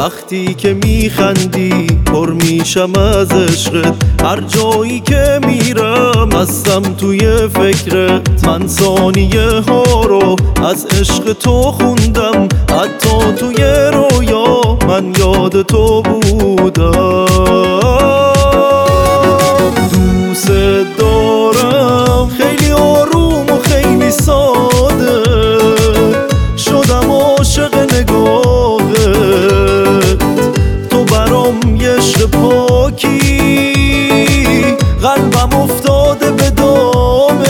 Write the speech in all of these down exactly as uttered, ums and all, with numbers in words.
وقتی که میخندی پر میشم از عشقت، هر جایی که میرم هستم توی فکرت. من ثانیه ها رو از عشق تو خوندم، حتی توی رویا من یاد تو بودم. دوست دارم خیلی آروم و خیلی ساده، شدم عاشق نگاهت. تو برام یه عشق پاکی، قلبم افتاده به دامت.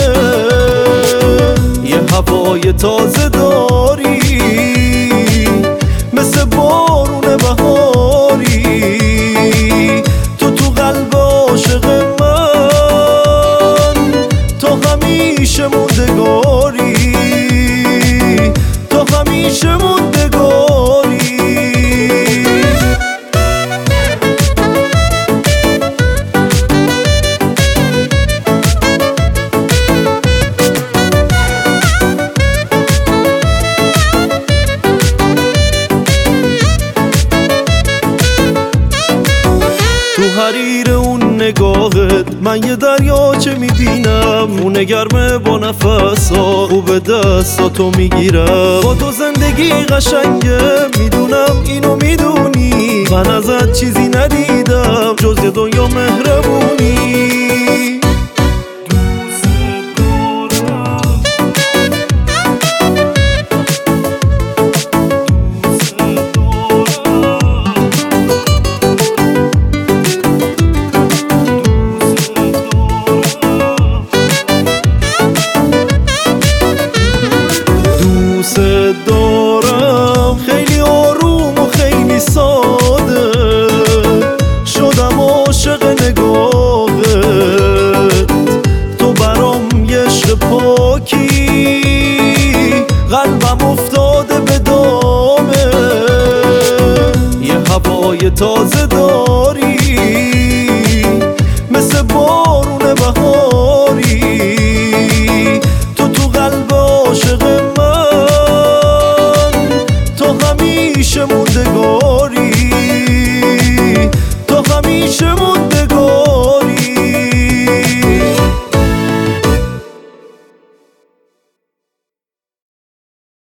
یه هوای تازه داری مثل بارون بهاری، تو تو قلب عاشق من تو همیشه موندگاری، تو همیشه موندگاری. تو حریر اون نگاهت من یه دریاچه میبینم، خونه گرمه با نفسا، خوب دستاتو میگیرم. با تو زندگی قشنگه، میدونم اینو میدونی. من ازت چیزی ندیدم جز یه دنیا مهربونی. دارم خیلی آروم و خیلی ساده، شدم عاشق نگاهت. تو برام یه عشق پاکی، قلبم افتاده به دامت. یه هوای تازه داری مثل بارون بهاری، تو تو قلب عاشق من تو همیشه موندگار.